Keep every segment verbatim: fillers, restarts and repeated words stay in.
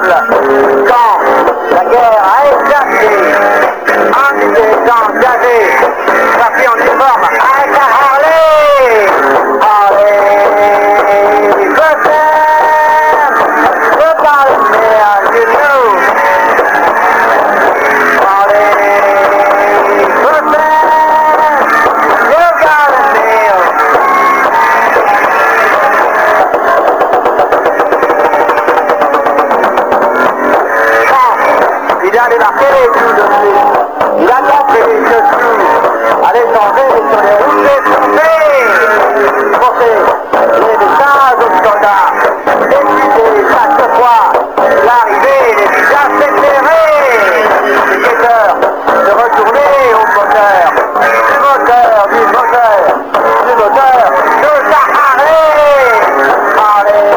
quand la guerre a éclaté, un des gens gazés, parti en uniforme avec la Harley. Harley, Bethlehem, the Palestinian, you know. Harley, Bethlehem, you got a nail. Il a débarqué tout de suite, il a campé ce trou, allait tomber sur les routes des trouvées, porter les messages aux soldats, décider chaque fois l'arrivée des visages éclairés, les guetteurs de retourner au moteur, du moteur, du moteur, du moteur, de Sahara. Allez,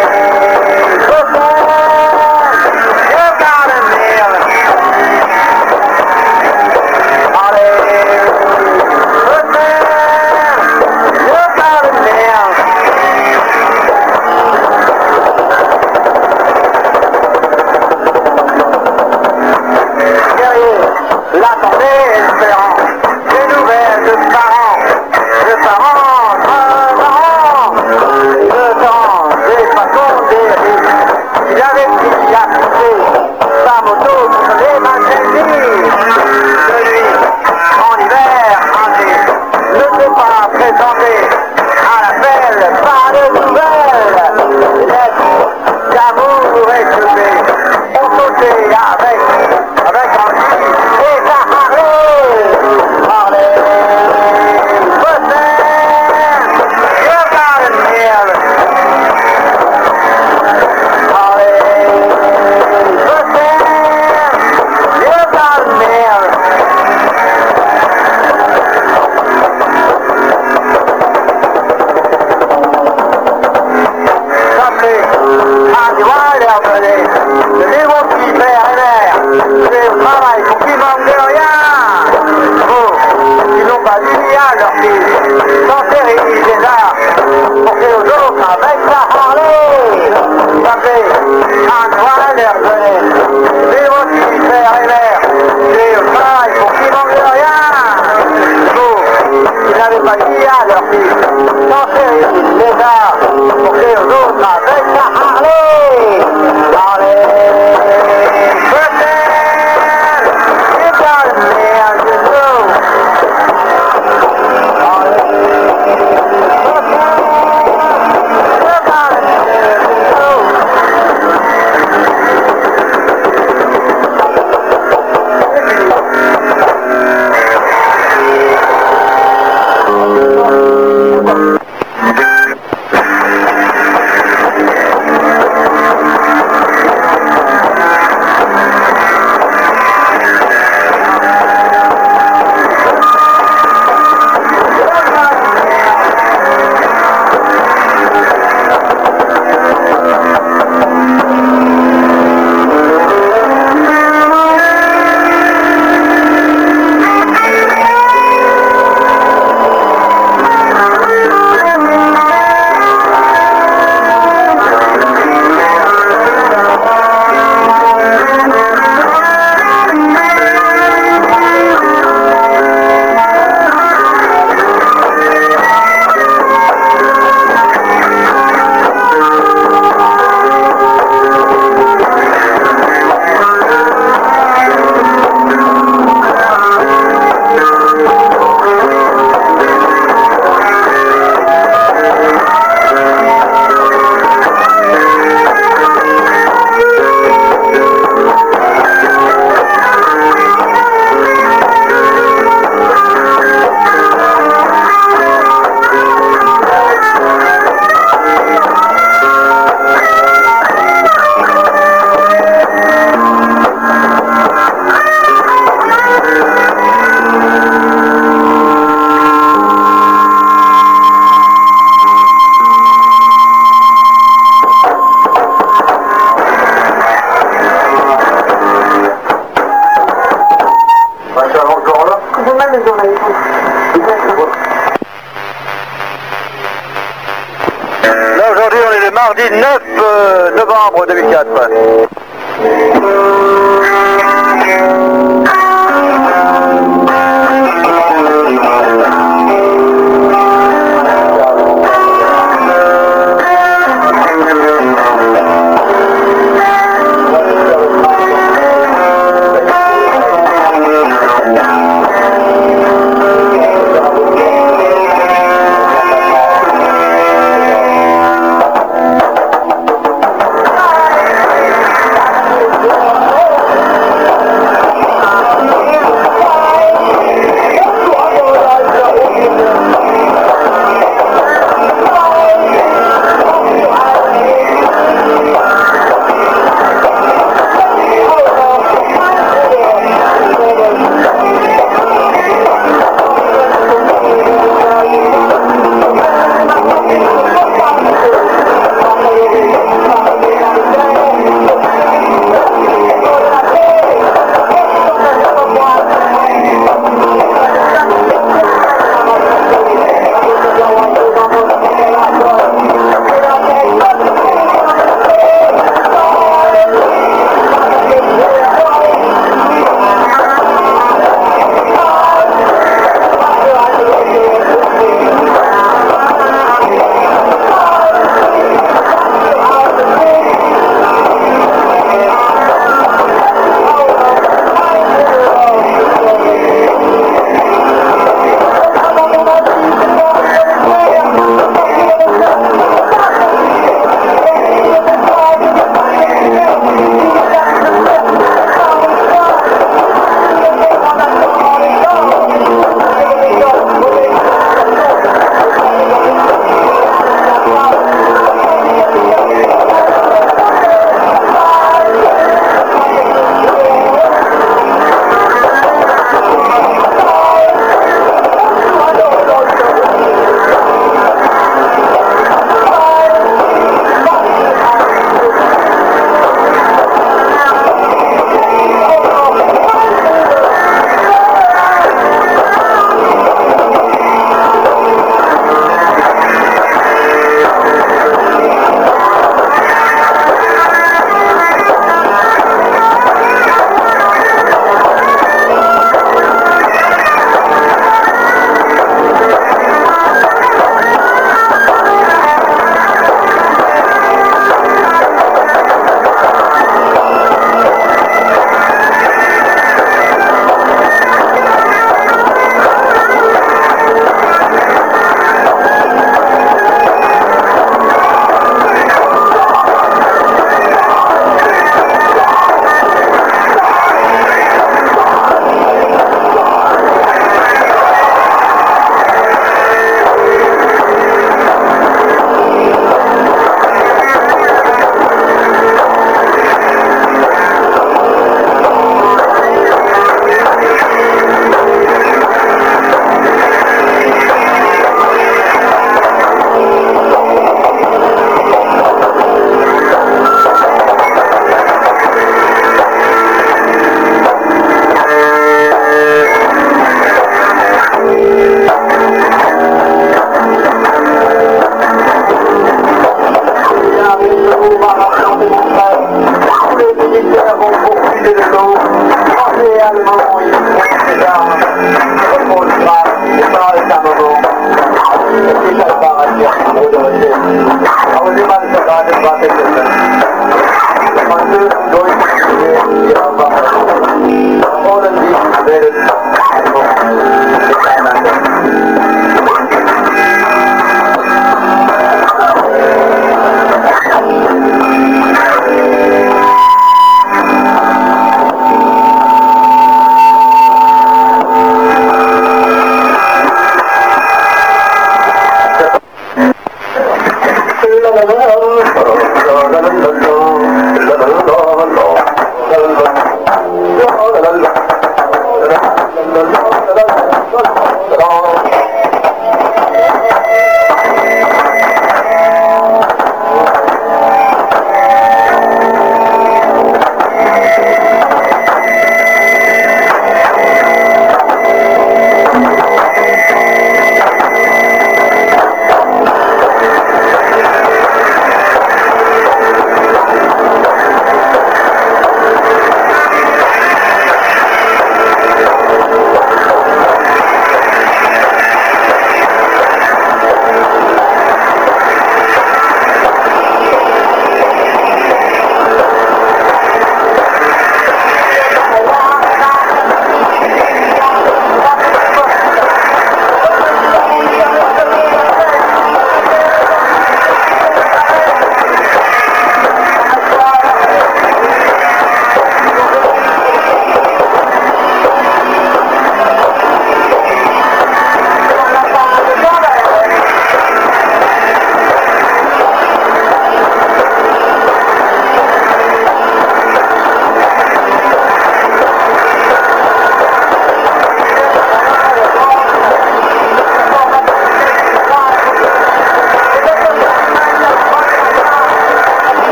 l'attendait espérant des nouvelles de parents, de parents, de parents, de temps, des façons, des risques. Il avait dit à pousser sa moto sur les Maltesies. De lui, en hiver, André ne s'est pas présenté à l'appel par de nouvelles. Les lettres d'amour échevées ont sauté avec, avec André. Là aujourd'hui on est le mardi neuf novembre deux mille quatre. Yeah.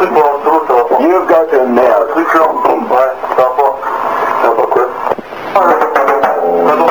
truc pour l'entour, ça va pas. You've got to nail. Un truc lent. Ouais, ça va pas. Ça va pas quoi. Pardon.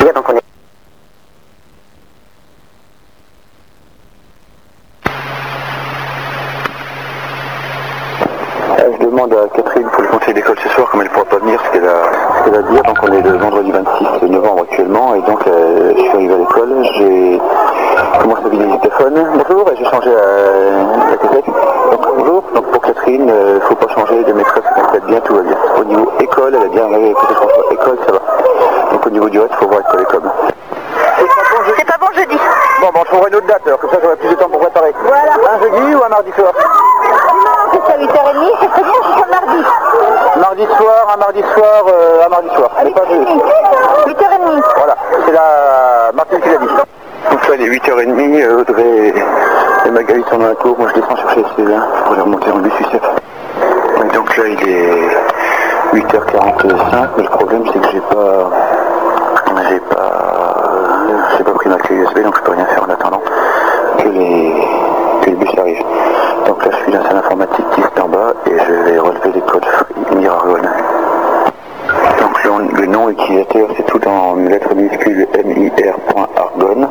Bien, donc on est... Je demande à Catherine pour le conseil d'école ce soir, comme elle ne pourra pas venir, ce qu'elle a, ce qu'elle a à dire. Donc on est le vendredi vingt-six novembre actuellement, et donc euh, je suis arrivé à l'école, j'ai commencé à vider le téléphone. Bonjour, et j'ai changé à la cassette. Donc bonjour, donc pour Catherine, il euh, ne faut pas changer de maîtresse, ça complète bien, tout va bien. Au niveau école, elle a bien arrivé, peut-être école, ça va. Donc au niveau du reste, il faut voir avec l'école. C'est pas bon jeudi. Bon, bon, je trouverai une autre date, alors comme ça j'aurai plus de temps pour préparer. Voilà. Un jeudi ou un mardi soir? C'est à huit heures trente, c'est très bien, c'est mardi. Mardi soir, un mardi soir, euh, un mardi soir. À huit heures trente. huit heures trente. Voilà, c'est la Martine qui l'a dit. Donc là, il est huit heures trente, Audrey et Magali sont dans la cour. Moi, je descends chercher celui-là pour les remonter en bus U C F. Et donc là, il est huit heures quarante-cinq, mais le problème, c'est que j'ai pas... J'ai pas... J'ai pas pris ma clé U S B, donc je peux rien faire en attendant que, les... que le bus arrive. Donc là, je suis dans la salle informatique qui est en bas et je vais relever les codes free Mirargon. Donc le, le nom utilisateur, c'est tout en lettres minuscules mir.argon.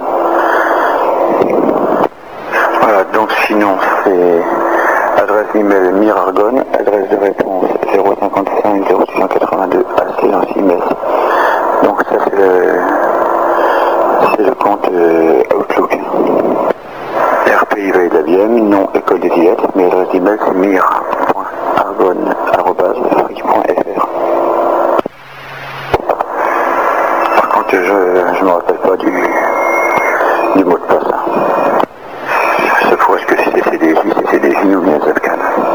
Voilà, donc sinon c'est adresse email mirargon, adresse de réponse zéro cinquante-cinq zéro six cent quatre-vingt-deux A C en six Metz. Donc ça c'est le, c'est le compte euh, Outlook. R P I Veille de la Vienne, nom école des Villettes, mais l'adresse d'email c'est mir.argon arobase free point f r. Par contre je ne me rappelle pas du, du mot de passe. Ça pourrait être que c'est C D J, c'est C D J ou bien Zapcan.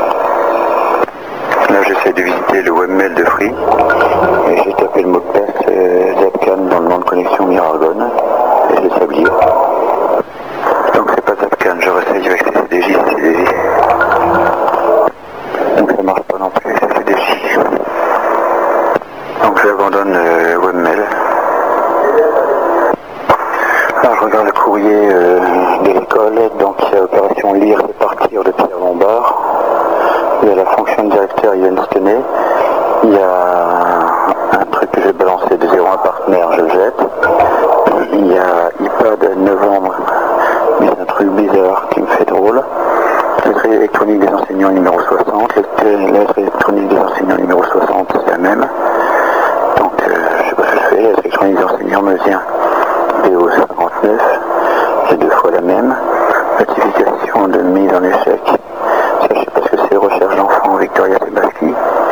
Là j'essaie de visiter le webmail de Free et j'ai tapé le mot de passe euh, Zapcan dans le nom de connexion Mirargon et je l'ai sablié. Donc c'est pas Zapcan, je réessaye avec C D J, C D J. Donc ça marche pas non plus, c'est C D J. Donc j'abandonne le euh, webmail. Là je regarde le courrier euh, de l'école, donc il y a l'opération lire et partir de Pierre Lombard. Il y a la fonction de directeur Yann Stenay. Il y a un truc que j'ai balancé de zéro un partenaire, je le jette. Il y a iPad novembre, mais c'est un truc bizarre qui me fait drôle. Lettre électronique des enseignants numéro soixante. Lettre électronique des enseignants numéro soixante, c'est la même. Donc euh, je sais pas ce que je fais. Lettre électronique des enseignants me vient B O cinquante-neuf. C'est deux fois la même. Notification de mise en échec. Ça je sais pas ce que c'est. Recherche d'enfants Victoria Sebaski.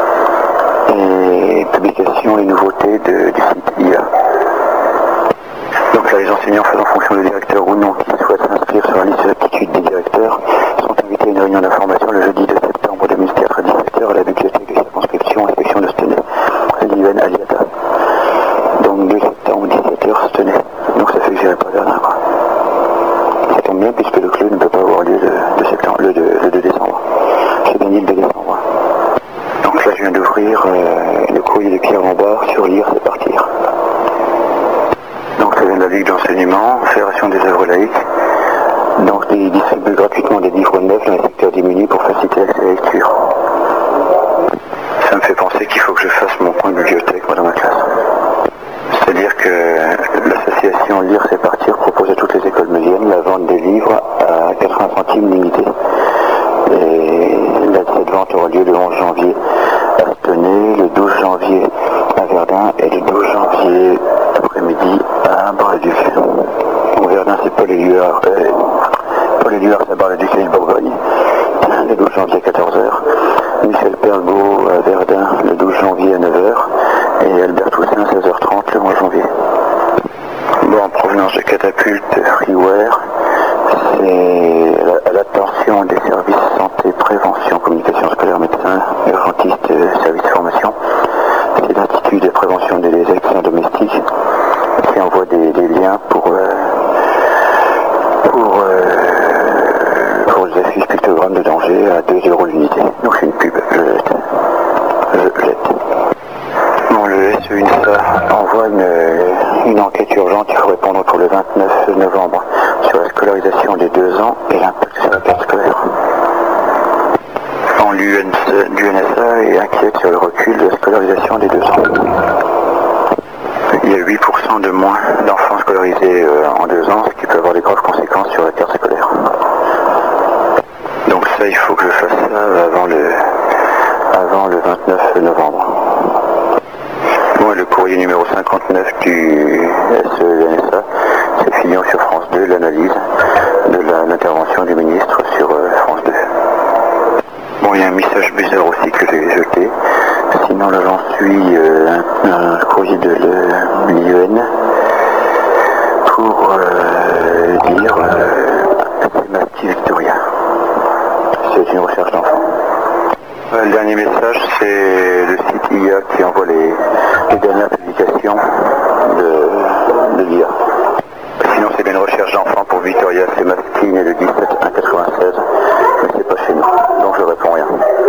Et publication et nouveautés de, du site I A. Donc là, les enseignants faisant fonction de directeur ou non qui souhaitent s'inscrire sur la liste d'aptitude des directeurs sont invités à une réunion d'information le jeudi deux septembre deux mille quatre à dix-sept heures à la bibliothèque de circonscription inspection de Stenay, L'I U N Aliata. Donc deux septembre dix-sept heures Stenay. Donc ça fait que j'irai pas vers là. Ça tombe bien puisque le club ne peut pas avoir lieu le deux septembre, le deux, le deux décembre. J'ai gagné le deux décembre. Donc là je viens d'ouvrir euh, le courrier de Pierre Lombard sur lire et partir. Donc ça vient de la Ligue d'enseignement, Fédération des œuvres laïques. Donc ils distribuent gratuitement des livres neufs dans les secteurs démunis pour faciliter l'accès à la lecture. Ça me fait penser qu'il faut que je fasse mon point de bibliothèque moi dans ma classe. C'est-à-dire que l'association Lire c'est partir propose à toutes les écoles meuliennes la vente des livres à quatre-vingts centimes limité. Et là, cette vente aura lieu le onze janvier à Stenay, le douze janvier à Verdun et le douze janvier après-midi à Bar-le-Duc. Bon, Verdun c'est Paul Éluard, euh, Paul Éluard c'est à Bar-le-Duc et Bourgogne, le douze janvier à quatorze heures. Michel Perbeau à Verdun le douze janvier à neuf heures et Albert Toussaint à seize heures trente le onze janvier. Bon, en provenance de Catapulte Freeware, c'est à l'attention des services santé, prévention, communication scolaire, médecins, urgentistes, services de formation. C'est l'Institut de prévention des accidents domestiques qui envoie des, des liens pour, euh, pour, euh, pour les affiches pictogrammes de danger à deux euros l'unité. Donc c'est une pub, je jette. Je jette. Bon, le S E U N S A envoie une, une enquête urgente, il faut répondre pour le vingt-neuf novembre sur la scolarisation des deux ans et l'impact sur la carte scolaire. L'U N S A est inquiète sur le recul de la scolarisation des deux ans. Il y a huit pour cent de moins d'enfants scolarisés euh, en deux ans, ce qui peut avoir des graves conséquences sur la carte scolaire. Donc ça, il faut que je fasse ça avant le, avant le vingt-neuf novembre. Bon, et le courrier numéro cinquante-neuf du S E N S A, c'est Fillon sur France deux, l'analyse de l'intervention du ministre sur euh, France deux. Bon, il y a un message bizarre aussi que j'ai jeté. Sinon, là, j'en suis euh, un, un courrier de l'I E N pour euh, dire euh, c'est Masti Victoria. C'est une recherche d'enfants. Le dernier message, c'est le site I A qui envoie les, les dernières publications de, de l'I A. Sinon, c'est bien une recherche d'enfants pour Victoria, c'est Maskin et le dix-sept un quatre-vingt-seize, mais c'est pas chez nous, donc je réponds rien.